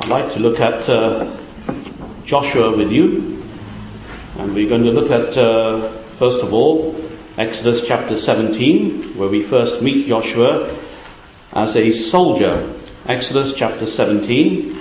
I'd like to look at Joshua with you, and we're going to look at first of all Exodus chapter 17, where we first meet Joshua as a soldier. Exodus chapter 17.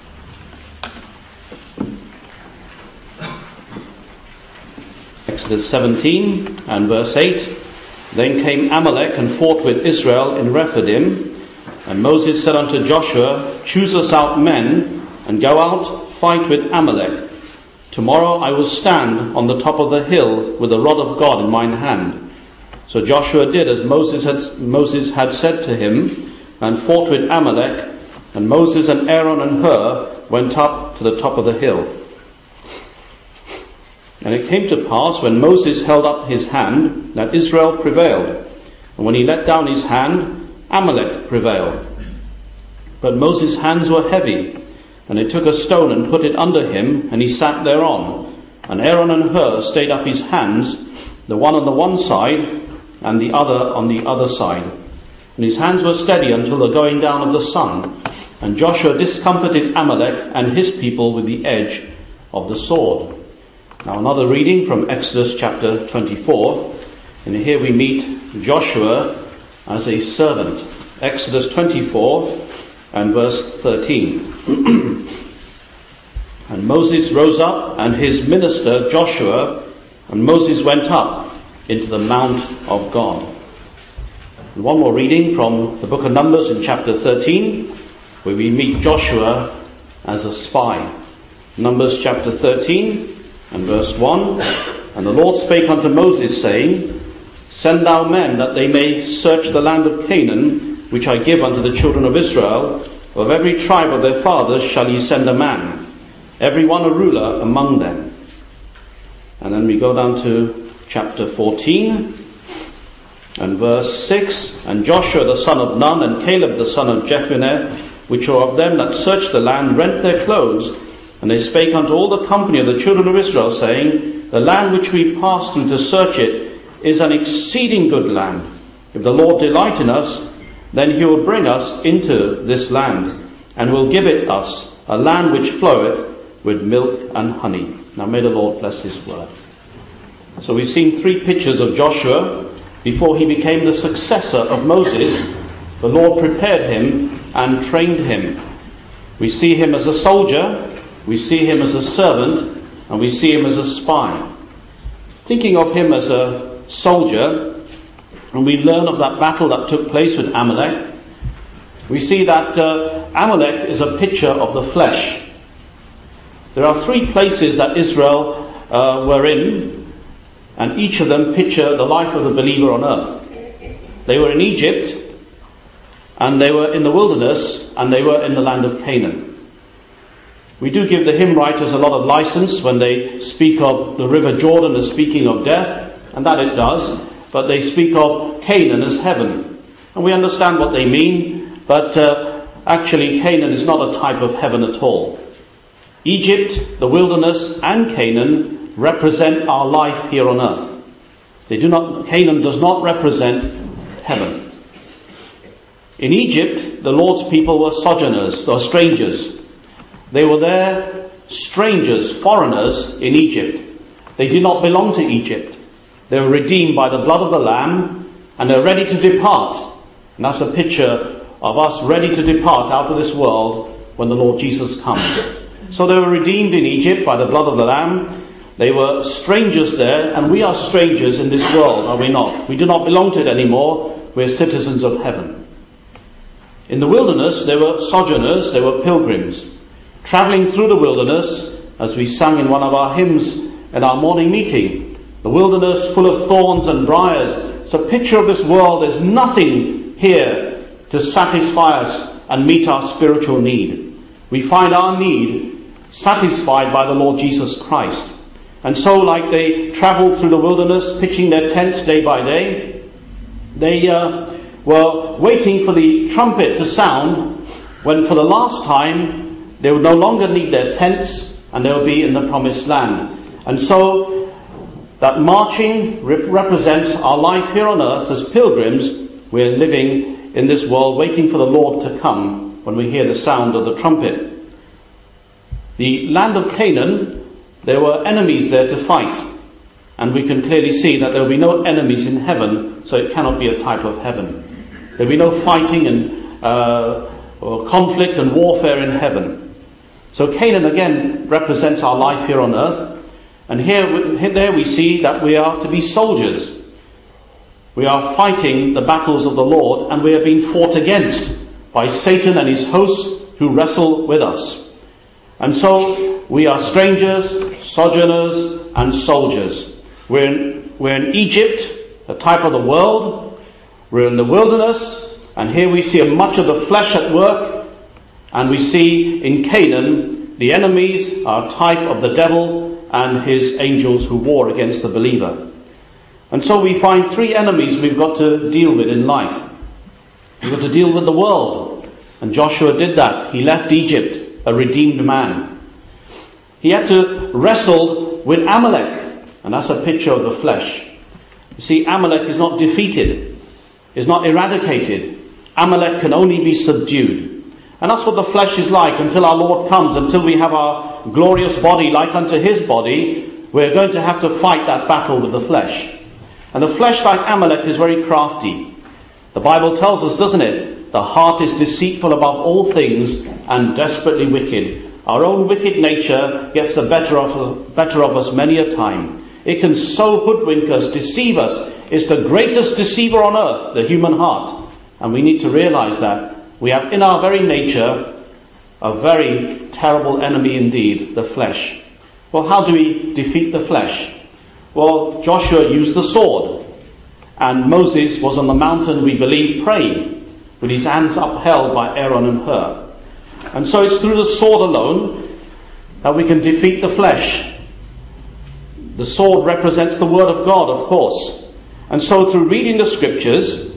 Exodus 17 and verse 8. Then came Amalek and fought with Israel in Rephidim. And Moses said unto Joshua, Choose us out men, and go out, fight with Amalek. Tomorrow I will stand on the top of the hill with the rod of God in mine hand. So Joshua did as Moses had said to him, and fought with Amalek. And Moses and Aaron and Hur went up to the top of the hill. And it came to pass, when Moses held up his hand, that Israel prevailed. And when he let down his hand, Amalek prevailed. But Moses' hands were heavy, and they took a stone and put it under him, and he sat thereon. And Aaron and Hur stayed up his hands, the one on the one side, and the other on the other side. And his hands were steady until the going down of the sun. And Joshua discomfited Amalek and his people with the edge of the sword. Now another reading from Exodus chapter 24. And here we meet Joshua as a servant. Exodus 24 and verse 13. And Moses rose up, and his minister Joshua, and Moses went up into the mount of God. And one more reading from the book of Numbers in chapter 13, where we meet Joshua as a spy. Numbers chapter 13 and verse 1. And the Lord spake unto Moses, saying, Send thou men, that they may search the land of Canaan, which I give unto the children of Israel. Of every tribe of their fathers shall ye send a man, every one a ruler among them. And then we go down to chapter 14 and verse 6. And Joshua the son of Nun, and Caleb the son of Jephunneh, which are of them that searched the land, rent their clothes. And they spake unto all the company of the children of Israel, saying, The land which we passed through to search it is an exceeding good land. If the Lord delight in us, then he will bring us into this land, and will give it us, a land which floweth with milk and honey. Now may the Lord bless his word. So we've seen three pictures of Joshua. Before he became the successor of Moses, the Lord prepared him and trained him. We see him as a soldier, we see him as a servant, and we see him as a spy. Thinking of him as a soldier, and we learn of that battle that took place with Amalek, we see that Amalek is a picture of the flesh. There are three places that Israel were in, and each of them picture the life of the believer on earth. They were in Egypt, and they were in the wilderness, and they were in the land of Canaan. We do give the hymn writers a lot of license when they speak of the river Jordan as speaking of death, and that it does, but they speak of Canaan as heaven. And we understand what they mean, but actually Canaan is not a type of heaven at all. Egypt, the wilderness, and Canaan represent our life here on earth. Canaan does not represent heaven. In Egypt, the Lord's people were sojourners, or strangers. They were there, strangers, foreigners in Egypt. They did not belong to Egypt. They were redeemed by the blood of the Lamb, and they're ready to depart. And that's a picture of us ready to depart out of this world when the Lord Jesus comes. So they were redeemed in Egypt by the blood of the Lamb. They were strangers there, and we are strangers in this world, are we not? We do not belong to it anymore. We're citizens of heaven. In the wilderness, they were sojourners, they were pilgrims, travelling through the wilderness, as we sang in one of our hymns in our morning meeting. The wilderness full of thorns and briars. It's a picture of this world. There's nothing here to satisfy us and meet our spiritual need. We find our need satisfied by the Lord Jesus Christ. And so, like they travelled through the wilderness, pitching their tents day by day, they were waiting for the trumpet to sound, when for the last time they would no longer need their tents, and they would be in the promised land. And so that marching represents our life here on earth as pilgrims. We're living in this world waiting for the Lord to come when we hear the sound of the trumpet. The land of Canaan, there were enemies there to fight. And we can clearly see that there will be no enemies in heaven, so it cannot be a type of heaven. There will be no fighting and or conflict and warfare in heaven. So Canaan again represents our life here on earth. And there we see that we are to be soldiers. We are fighting the battles of the Lord, and we are being fought against by Satan and his hosts who wrestle with us. And so we are strangers, sojourners, and soldiers. We're in Egypt, a type of the world. We're in the wilderness, and here we see much of the flesh at work. And we see in Canaan, the enemies are a type of the devil and his angels who war against the believer. And so we find three enemies we've got to deal with in life. We've got to deal with the world. And Joshua did that. He left Egypt, a redeemed man. He had to wrestle with Amalek. And that's a picture of the flesh. You see, Amalek is not defeated. Is not eradicated. Amalek can only be subdued. And that's what the flesh is like until our Lord comes, until we have our glorious body like unto his body. We're going to have to fight that battle with the flesh. And the flesh, like Amalek, is very crafty. The Bible tells us, doesn't it? The heart is deceitful above all things and desperately wicked. Our own wicked nature gets the better of us many a time. It can so hoodwink us, deceive us. It's the greatest deceiver on earth, the human heart. And we need to realize that we have in our very nature a very terrible enemy indeed, the flesh. Well, how do we defeat the flesh? Well, Joshua used the sword. And Moses was on the mountain, we believe, praying, with his hands upheld by Aaron and Hur. And so it's through the sword alone that we can defeat the flesh. The sword represents the Word of God, of course. And so through reading the Scriptures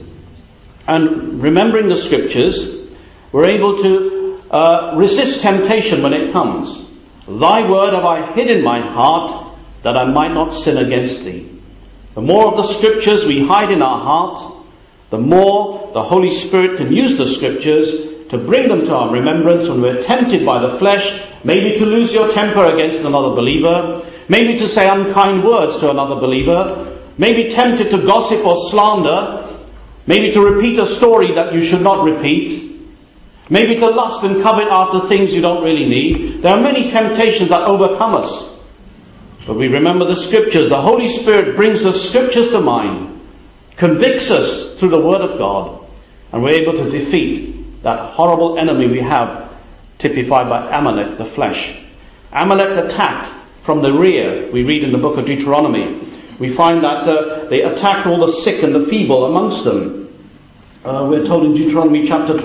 and remembering the Scriptures, we're able to resist temptation when it comes. Thy word have I hid in my heart, that I might not sin against thee. The more of the Scriptures we hide in our heart, the more the Holy Spirit can use the Scriptures to bring them to our remembrance when we're tempted by the flesh, maybe to lose your temper against another believer, maybe to say unkind words to another believer, maybe tempted to gossip or slander, maybe to repeat a story that you should not repeat, maybe to lust and covet after things you don't really need. There are many temptations that overcome us. But we remember the Scriptures. The Holy Spirit brings the Scriptures to mind, convicts us through the Word of God, and we're able to defeat that horrible enemy we have, typified by Amalek, the flesh. Amalek attacked from the rear. We read in the book of Deuteronomy. We find that they attacked all the sick and the feeble amongst them. We're told in Deuteronomy chapter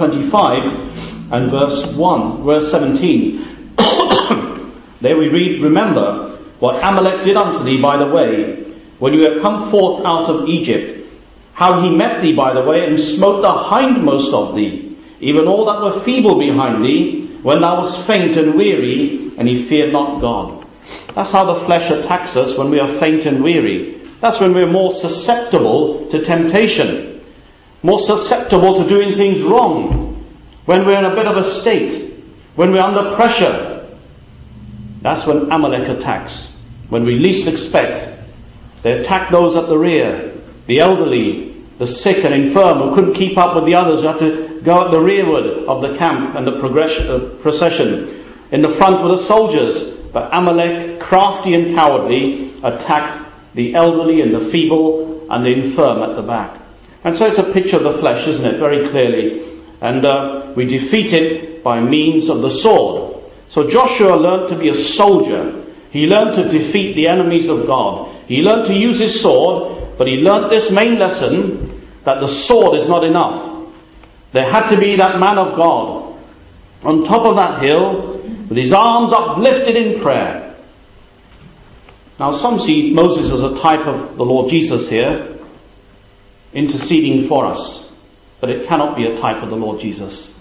25 and verse 17. There we read, remember what Amalek did unto thee by the way, when you have come forth out of Egypt, how he met thee by the way, and smote the hindmost of thee, even all that were feeble behind thee, when thou wast faint and weary, and he feared not God. That's how the flesh attacks us when we are faint and weary. That's when we're more susceptible to temptation, more susceptible to doing things wrong, when we're in a bit of a state, when we're under pressure. That's when Amalek attacks, when we least expect. They attack those at the rear, the elderly, the sick and infirm who couldn't keep up with the others, who had to go at the rearward of the camp and the procession. In the front were the soldiers, but Amalek, crafty and cowardly, attacked the elderly and the feeble and the infirm at the back. And so it's a picture of the flesh, isn't it, very clearly. And we defeat it by means of the sword. So Joshua learned to be a soldier. He learned to defeat the enemies of God. He learned to use his sword, but he learned this main lesson, that the sword is not enough. There had to be that man of God on top of that hill with his arms uplifted in prayer. Now some see Moses as a type of the Lord Jesus here, interceding for us. But it cannot be a type of the Lord Jesus.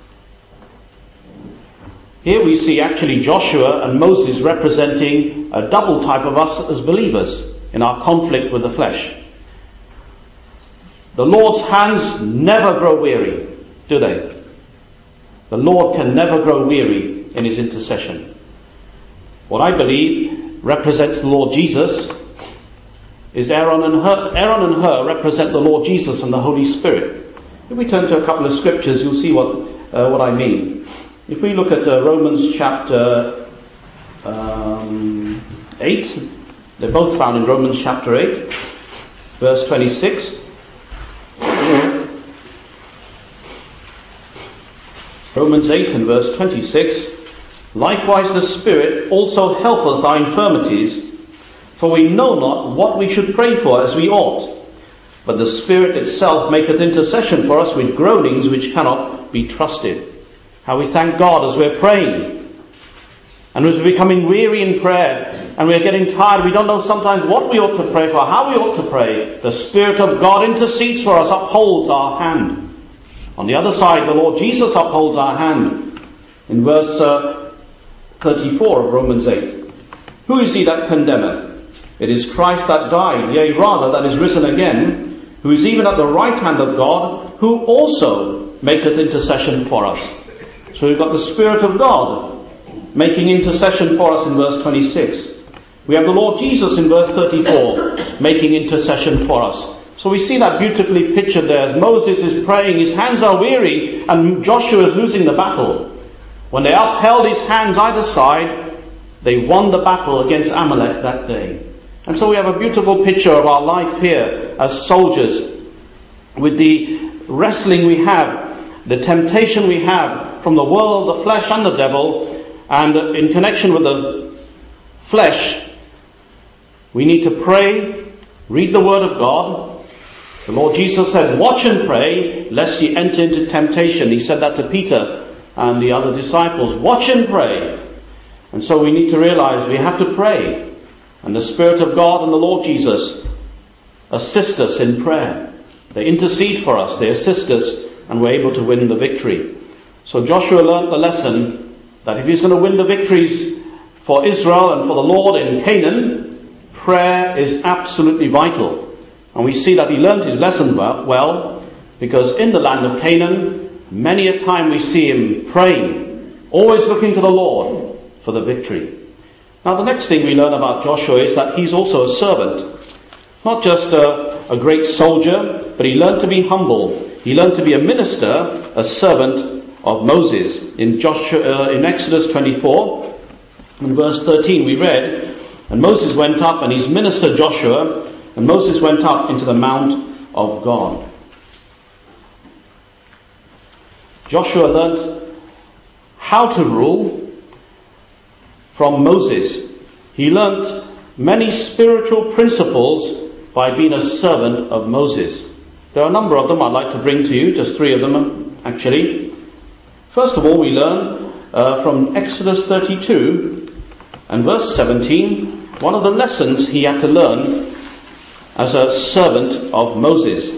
Here we see actually Joshua and Moses representing a double type of us as believers in our conflict with the flesh. The Lord's hands never grow weary, do they? The Lord can never grow weary in his intercession. what I believe represents the Lord Jesus is Aaron and Hur. Aaron and Hur represent the Lord Jesus and the Holy Spirit. If we turn to a couple of scriptures, you'll see what I mean. If we look at Romans chapter 8, they're both found in Romans chapter 8, verse 26. Romans 8 and verse 26. Likewise the Spirit also helpeth our infirmities, for we know not what we should pray for as we ought. But the Spirit itself maketh intercession for us with groanings which cannot be trusted. How we thank God as we're praying. And as we're becoming weary in prayer, and we're getting tired, we don't know sometimes what we ought to pray for, how we ought to pray. The Spirit of God intercedes for us, upholds our hand. On the other side, the Lord Jesus upholds our hand. In verse 34 of Romans 8. Who is he that condemneth? It is Christ that died, yea rather that is risen again, who is even at the right hand of God, who also maketh intercession for us. So we've got the Spirit of God making intercession for us in verse 26. We have the Lord Jesus in verse 34 making intercession for us. So we see that beautifully pictured there as Moses is praying, his hands are weary, and Joshua is losing the battle. When they upheld his hands either side, they won the battle against Amalek that day. And so we have a beautiful picture of our life here as soldiers, with the wrestling we have, the temptation we have from the world, the flesh and the devil. And in connection with the flesh, we need to pray, read the Word of God. The Lord Jesus said, watch and pray, lest ye enter into temptation. He said that to Peter and the other disciples. Watch and pray. And so we need to realize we have to pray. And the Spirit of God and the Lord Jesus assist us in prayer. They intercede for us, they assist us, and we're able to win the victory. So Joshua learnt the lesson that if he's going to win the victories for Israel and for the Lord in Canaan, prayer is absolutely vital. And we see that he learnt his lesson well, because in the land of Canaan, many a time we see him praying, always looking to the Lord for the victory. Now the next thing we learn about Joshua is that he's also a servant. Not just a great soldier, but he learned to be humble. He learned to be a minister, a servant of Moses. In Exodus 24, in verse 13 we read, and Moses went up, and his minister Joshua, and Moses went up into the mount of God. Joshua learnt how to rule from Moses. He learnt many spiritual principles by being a servant of Moses. There are a number of them I'd like to bring to you, just 3 of them actually. First of all, we learn from Exodus 32 and verse 17, one of the lessons he had to learn as a servant of Moses.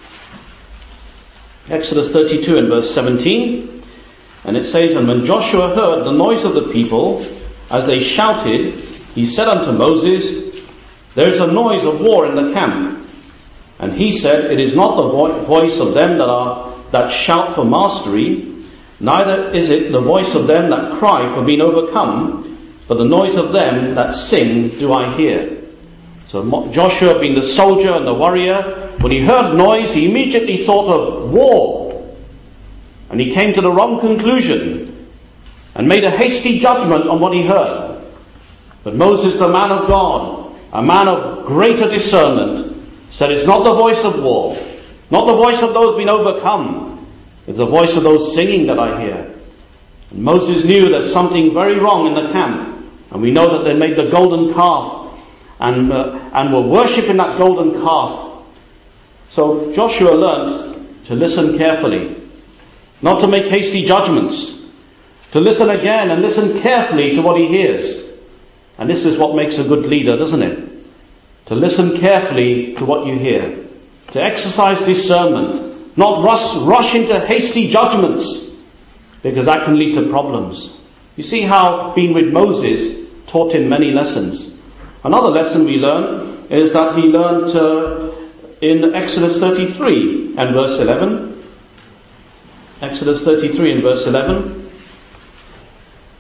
Exodus 32 and verse 17, and it says, and when Joshua heard the noise of the people, as they shouted, he said unto Moses, there is a noise of war in the camp. And he said, it is not the voice of them that shout for mastery, neither is it the voice of them that cry for being overcome, but the noise of them that sing do I hear. So Joshua, being the soldier and the warrior, when he heard noise, he immediately thought of war. And he came to the wrong conclusion and made a hasty judgment on what he heard. But Moses, the man of God, a man of greater discernment, said, it's not the voice of war, not the voice of those being overcome, it's the voice of those singing that I hear. And Moses knew there's something very wrong in the camp. And we know that they made the golden calf and were worshipping that golden calf. So Joshua learnt to listen carefully, not to make hasty judgments, to listen again and listen carefully to what he hears. And this is what makes a good leader, doesn't it? To listen carefully to what you hear, to exercise discernment, not rush into hasty judgments, because that can lead to problems. You see how being with Moses taught him many lessons. Another lesson we learn is that he learned in Exodus 33 and verse 11. Exodus 33 and verse 11.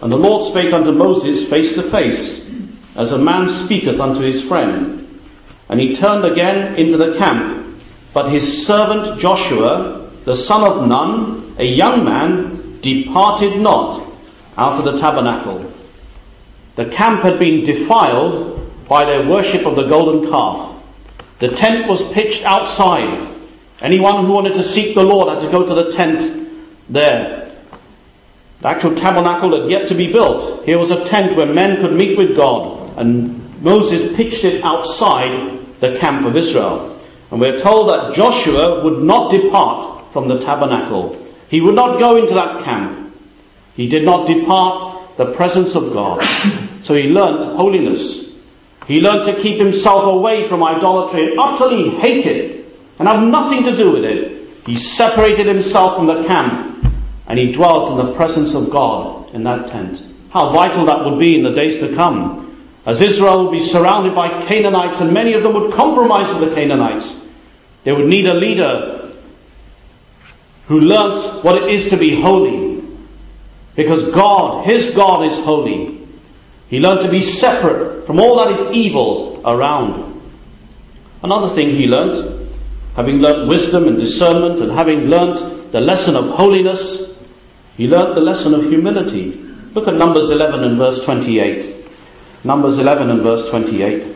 And the Lord spake unto Moses face to face, as a man speaketh unto his friend. And he turned again into the camp. But his servant Joshua, the son of Nun, a young man, departed not out of the tabernacle. The camp had been defiled by their worship of the golden calf. The tent was pitched outside. Anyone who wanted to seek the Lord had to go to the tent there. The actual tabernacle had yet to be built. Here was a tent where men could meet with God, and Moses pitched it outside the camp of Israel. And we're told that Joshua would not depart from the tabernacle. He would not go into that camp. He did not depart the presence of God. So he learnt holiness. He learnt to keep himself away from idolatry and utterly hate it and have nothing to do with it. He separated himself from the camp and he dwelt in the presence of God in that tent. How vital that would be in the days to come, as Israel would be surrounded by Canaanites, and many of them would compromise with the Canaanites. They would need a leader who learnt what it is to be holy, because God, his God, is holy. He learned to be separate from all that is evil around. Another thing he learnt, having learnt wisdom and discernment, and having learnt the lesson of holiness, he learnt the lesson of humility. Look at Numbers 11 and verse 28. Numbers 11 and verse 28.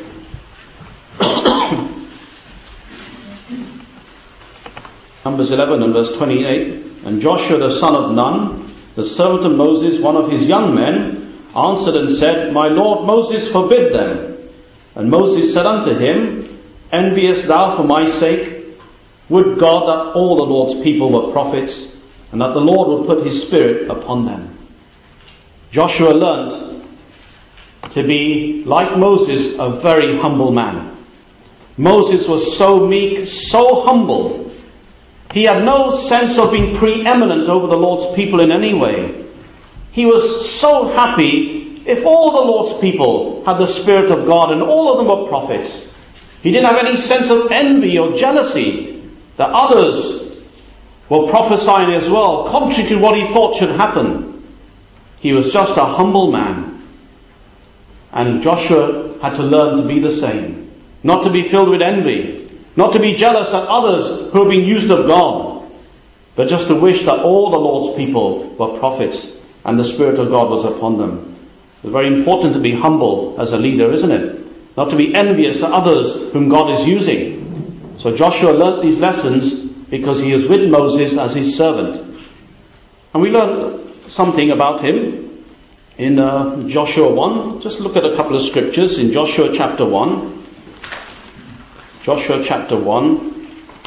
Numbers 11 and verse 28. And Joshua the son of Nun, the servant of Moses, one of his young men, answered and said, My Lord Moses forbid them. And Moses said unto him, Enviest thou for my sake? Would God that all the Lord's people were prophets, and that the Lord would put his spirit upon them. Joshua learnt to be, like Moses, a very humble man. Moses was so meek, so humble. He had no sense of being preeminent over the Lord's people in any way. He was so happy if all the Lord's people had the Spirit of God and all of them were prophets. He didn't have any sense of envy or jealousy that others were prophesying as well, contrary to what he thought should happen. He was just a humble man. And Joshua had to learn to be the same. Not to be filled with envy. Not to be jealous at others who are being used of God. But just to wish that all the Lord's people were prophets and the Spirit of God was upon them. It's very important to be humble as a leader, isn't it? Not to be envious at others whom God is using. So Joshua learnt these lessons because he was with Moses as his servant. And we learn something about him in Joshua 1. Just look at a couple of scriptures in Joshua chapter 1. Joshua chapter 1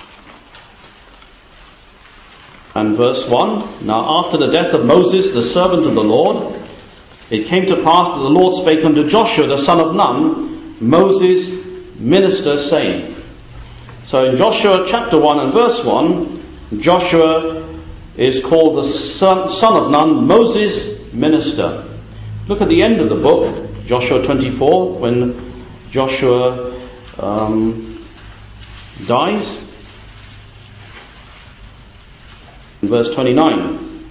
and verse 1. Now after the death of Moses, the servant of the Lord, it came to pass that the Lord spake unto Joshua the son of Nun, Moses' minister, saying. So in Joshua chapter 1 and verse 1, Joshua is called the son of Nun, Moses' minister. Look at the end of the book, Joshua 24, when Joshua dies. In verse 29.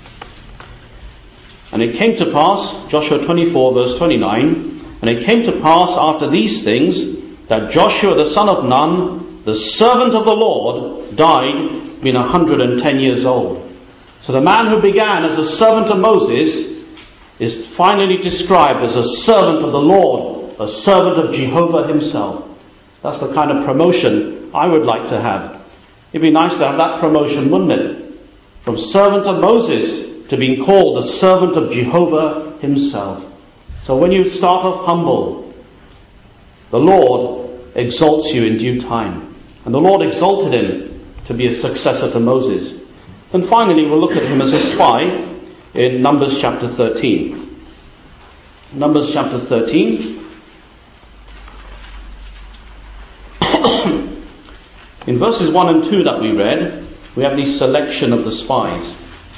And it came to pass, Joshua 24 verse 29, and it came to pass after these things that Joshua the son of Nun, the servant of the Lord, died, being 110 years old. So the man who began as a servant of Moses is finally described as a servant of the Lord, a servant of Jehovah himself. That's the kind of promotion I would like to have. It'd be nice to have that promotion, wouldn't it? From servant of Moses to being called the servant of Jehovah himself. So when you start off humble, the Lord exalts you in due time. And the Lord exalted him to be a successor to Moses. And finally we'll look at him as a spy in Numbers chapter 13. Numbers chapter 13. In verses 1 and 2 that we read, we have the selection of the spies.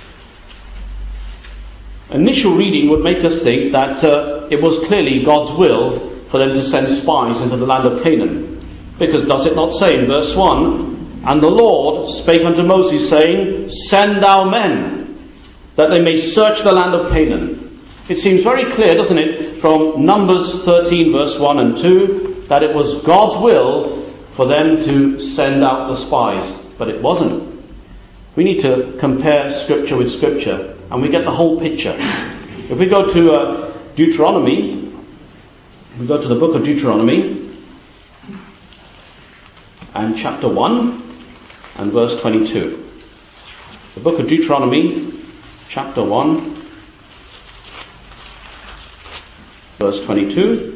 Initial reading would make us think that it was clearly God's will for them to send spies into the land of Canaan. Because does it not say in verse 1, And the Lord spake unto Moses, saying, Send thou men, that they may search the land of Canaan. It seems very clear, doesn't it, from Numbers 13 verse 1 and 2, that it was God's will for them to send out the spies. But it wasn't. We need to compare Scripture with Scripture, and we get the whole picture. If we go to Deuteronomy, we go to the book of Deuteronomy, and chapter 1, and verse 22. The book of Deuteronomy, chapter 1, verse 22.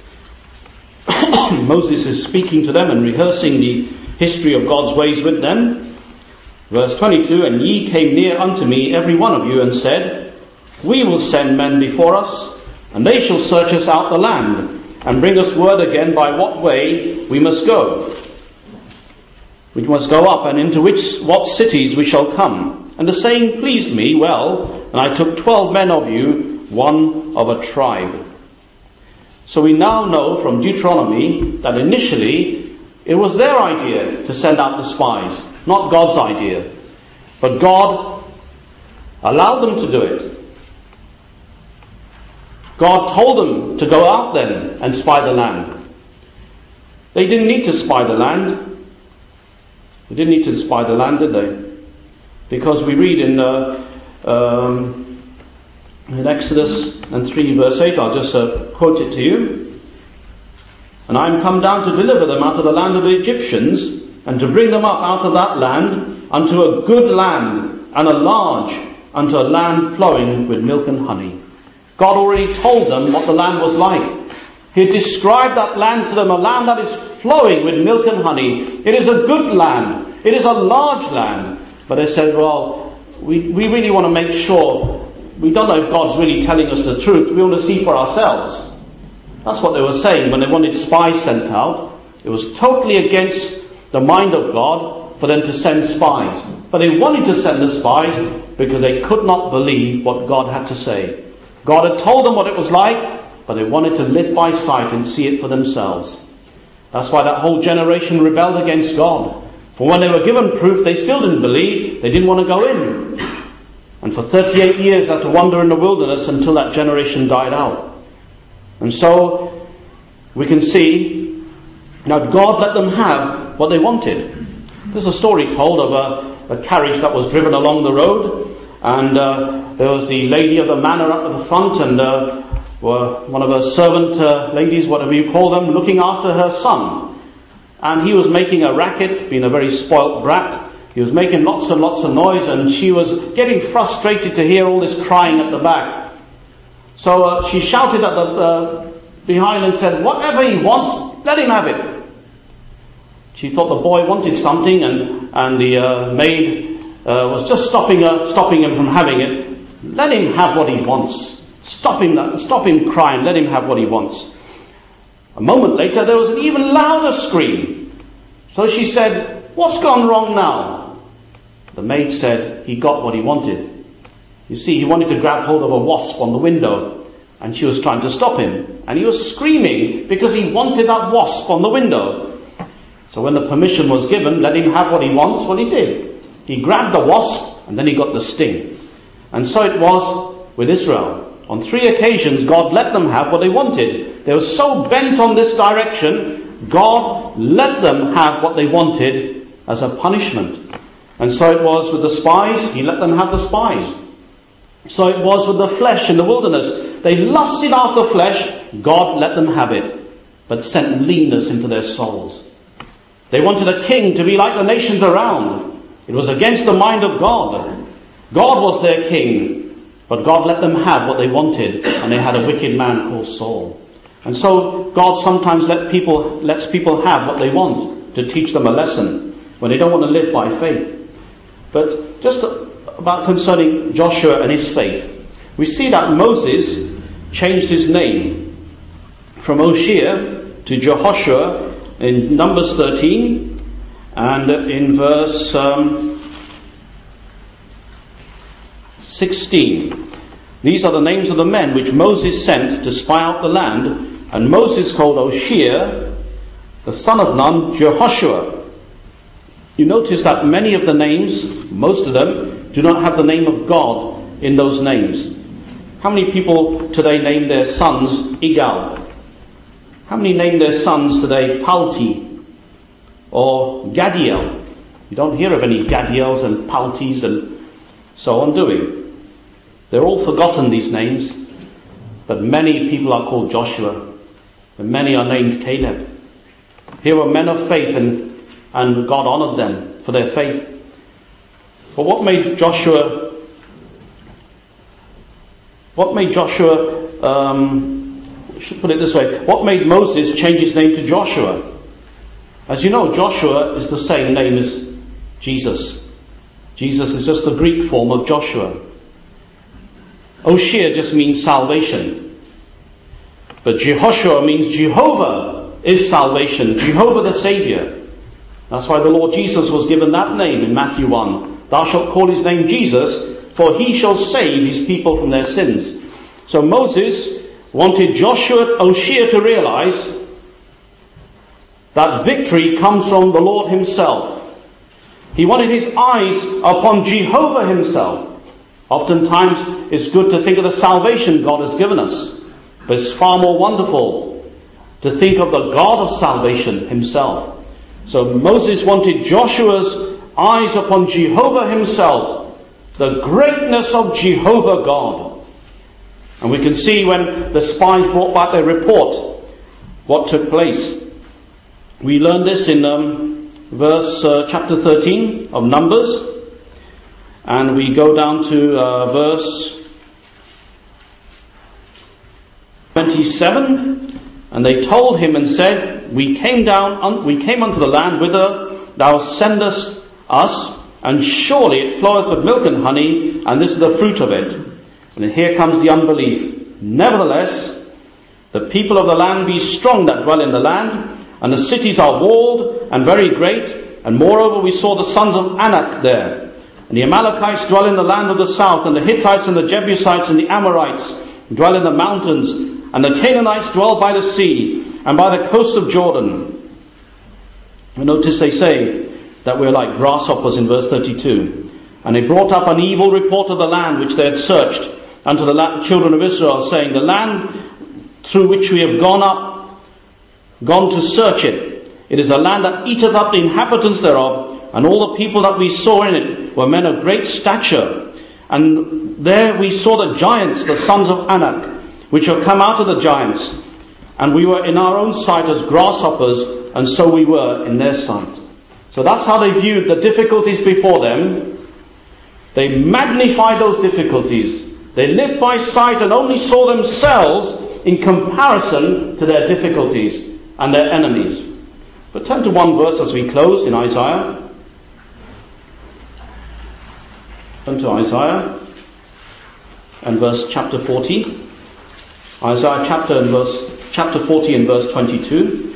Moses is speaking to them and rehearsing the history of God's ways with them. Verse 22, "And ye came near unto me, every one of you, and said, We will send men before us, and they shall search us out the land, and bring us word again by what way we must go. We must go up, and into what cities we shall come. And the saying pleased me well, and I took 12 men of you, one of a tribe." So we now know from Deuteronomy that initially it was their idea to send out the spies, not God's idea. But God allowed them to do it. God told them to go out then and spy the land. They didn't need to spy the land. They didn't need to spy the land, did they? Because we read in Exodus 3 verse 8, I'll just quote it to you. "And I am come down to deliver them out of the land of the Egyptians, and to bring them up out of that land unto a good land, and a large, unto a land flowing with milk and honey." God already told them what the land was like. He described that land to them, a land that is flowing with milk and honey. It is a good land. It is a large land. But they said, well, we really want to make sure. We don't know if God's really telling us the truth. We want to see for ourselves. That's what they were saying when they wanted spies sent out. It was totally against the mind of God for them to send spies. But they wanted to send the spies because they could not believe what God had to say. God had told them what it was like, but they wanted to live by sight and see it for themselves. That's why that whole generation rebelled against God. For when they were given proof, they still didn't believe. They didn't want to go in. And for 38 years they had to wander in the wilderness until that generation died out. And so we can see that God let them have what they wanted. There's a story told of a carriage that was driven along the road, and there was the lady of the manor up at the front, and one of her servant ladies, whatever you call them, looking after her son. And he was making a racket, being a very spoilt brat. He was making lots and lots of noise, and she was getting frustrated to hear all this crying at the back. So she shouted at the behind and said, "Whatever he wants, let him have it." She thought the boy wanted something, and the maid was just stopping him from having it. "Let him have what he wants. Stop him crying. Let him have what he wants." A moment later, there was an even louder scream. So she said, "What's gone wrong now?" The maid said, "He got what he wanted." You see, he wanted to grab hold of a wasp on the window, and she was trying to stop him. And he was screaming because he wanted that wasp on the window. So when the permission was given, let him have what he wants, well, he did. He grabbed the wasp, and then he got the sting. And so it was with Israel. On 3 occasions, God let them have what they wanted. They were so bent on this direction, God let them have what they wanted as a punishment. And so it was with the spies, He let them have the spies. So it was with the flesh in the wilderness. They lusted after flesh, God let them have it, but sent leanness into their souls. They wanted a king to be like the nations around. It was against the mind of God. God was their king, but God let them have what they wanted, and they had a wicked man called Saul. And so God sometimes lets people have what they want to teach them a lesson when they don't want to live by faith. But just about concerning Joshua and his faith, we see that Moses changed his name from Oshea to Jehoshua in Numbers 13, and in verse 16. These are the names of the men which Moses sent to spy out the land, and Moses called Oshea, the son of Nun, Jehoshua. You notice that many of the names, most of them, do not have the name of God in those names. How many people today name their sons Igal? How many name their sons today Palti or Gadiel? You don't hear of any Gadiels and Paltis and so on, do we? They're all forgotten, these names. But many people are called Joshua. And many are named Caleb. Here were men of faith, and God honoured them for their faith. But what made Joshua, should put it this way, what made Moses change his name to Joshua? As you know, Joshua is the same name as Jesus. Jesus is just the Greek form of Joshua. Oshia just means salvation. But Jehoshua means Jehovah is salvation, Jehovah the Saviour. That's why the Lord Jesus was given that name in Matthew 1. Thou shalt call his name Jesus, for he shall save his people from their sins. So Moses wanted Oshia to realize that victory comes from the Lord himself. He wanted his eyes upon Jehovah himself. Oftentimes it's good to think of the salvation God has given us. But it's far more wonderful to think of the God of salvation himself. So Moses wanted Joshua's eyes upon Jehovah himself, the greatness of Jehovah God. And we can see when the spies brought back their report, what took place. We learned this in chapter 13 of Numbers. And we go down to verse 27, and they told him and said, we came unto the land whither thou sendest us, and surely it floweth with milk and honey, and this is the fruit of it. And here comes the unbelief. Nevertheless, the people of the land be strong that dwell in the land, and the cities are walled and very great, and moreover we saw the sons of Anak there. And the Amalekites dwell in the land of the south, and the Hittites and the Jebusites and the Amorites dwell in the mountains, and the Canaanites dwell by the sea and by the coast of Jordan. And notice they say that we're like grasshoppers in verse 32. And they brought up an evil report of the land which they had searched unto the children of Israel, saying, the land through which we have gone to search it, it is a land that eateth up the inhabitants thereof, and all the people that we saw in it were men of great stature. And there we saw the giants, the sons of Anak, which have come out of the giants. And we were in our own sight as grasshoppers, and so we were in their sight. So that's how they viewed the difficulties before them. They magnified those difficulties. They lived by sight and only saw themselves in comparison to their difficulties and their enemies. But turn to one verse as we close in Isaiah. Turn to Isaiah and chapter 40. Isaiah chapter 40 and verse 22.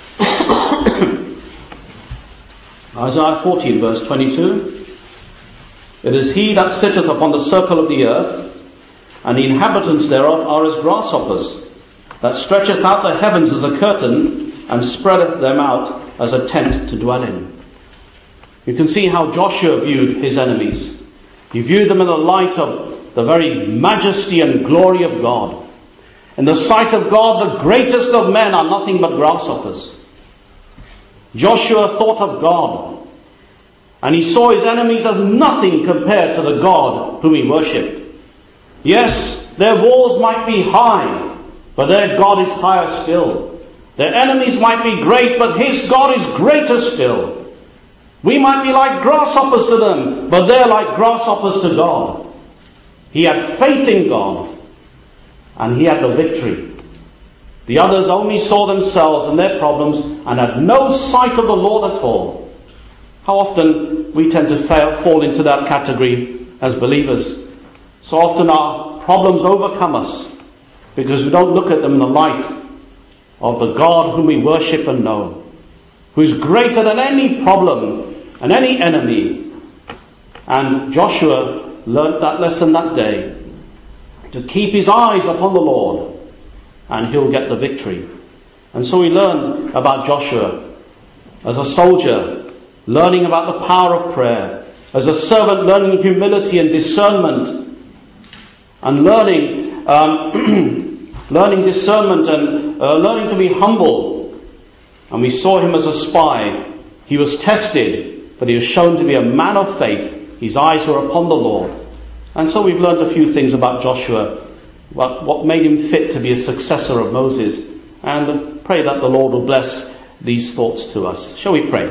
Isaiah 40 and verse 22. It is he that sitteth upon the circle of the earth, and the inhabitants thereof are as grasshoppers, that stretcheth out the heavens as a curtain, and spreadeth them out as a tent to dwell in. You can see how Joshua viewed his enemies. He viewed them in the light of the very majesty and glory of God. In the sight of God, the greatest of men are nothing but grasshoppers. Joshua thought of God, and he saw his enemies as nothing compared to the God whom he worshipped. Yes, their walls might be high, but their God is higher still. Their enemies might be great, but his God is greater still. We might be like grasshoppers to them, but they're like grasshoppers to God. He had faith in God, and he had the victory. The others only saw themselves and their problems and had no sight of the Lord at all. How often we tend to fall into that category as believers. So often our problems overcome us because we don't look at them in the light of the God whom we worship and know, who is greater than any problem and any enemy. And Joshua learnt that lesson that day, to keep his eyes upon the Lord, and he'll get the victory. And so we learned about Joshua as a soldier, learning about the power of prayer, as a servant learning humility and discernment, and learning learning discernment and learning to be humble. And we saw him as a spy. He was tested, but he was shown to be a man of faith. His eyes were upon the Lord. And so we've learned a few things about Joshua, what made him fit to be a successor of Moses. And pray that the Lord will bless these thoughts to us. Shall we pray?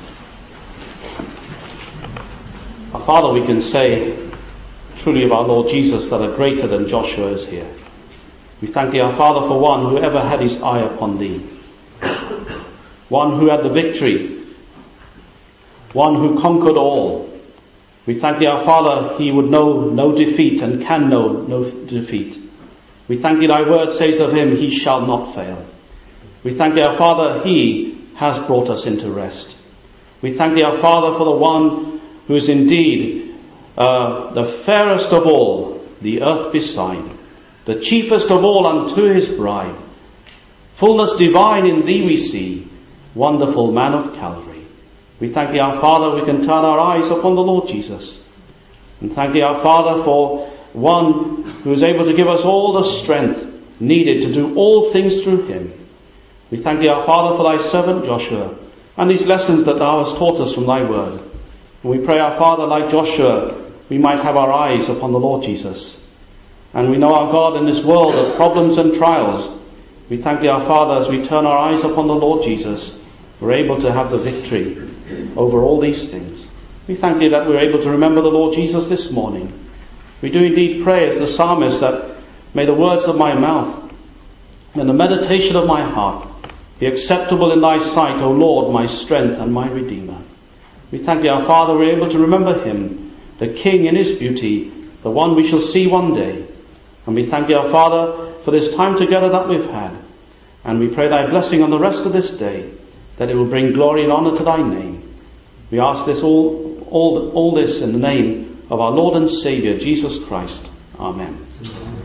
Our Father, we can say truly of our Lord Jesus that a greater than Joshua is here. We thank thee, our Father, for one who ever had his eye upon thee. One who had the victory. One who conquered all. We thank thee, our Father, he would know no defeat and can know no defeat. We thank thee, thy word says of him, he shall not fail. We thank thee, our Father, he has brought us into rest. We thank thee, our Father, for the one who is indeed the fairest of all, the earth beside, the chiefest of all unto his bride. Fullness divine in thee we see, wonderful man of Calvary. We thank thee, our Father, we can turn our eyes upon the Lord Jesus. And thank thee, our Father, for one who is able to give us all the strength needed to do all things through him. We thank thee, our Father, for thy servant Joshua, and these lessons that thou hast taught us from thy word. And we pray, our Father, like Joshua, we might have our eyes upon the Lord Jesus. And we know, our God, in this world of problems and trials, we thank thee, our Father, as we turn our eyes upon the Lord Jesus, we're able to have the victory over all these things. We thank thee that we're able to remember the Lord Jesus this morning. We do indeed pray as the psalmist that may the words of my mouth and the meditation of my heart be acceptable in thy sight, O Lord, my strength and my Redeemer. We thank thee, our Father, we're able to remember him, the King in his beauty, the one we shall see one day. And we thank thee, our Father, for this time together that we've had. And we pray thy blessing on the rest of this day, that it will bring glory and honour to thy name. We ask this all this in the name of our Lord and Saviour, Jesus Christ. Amen.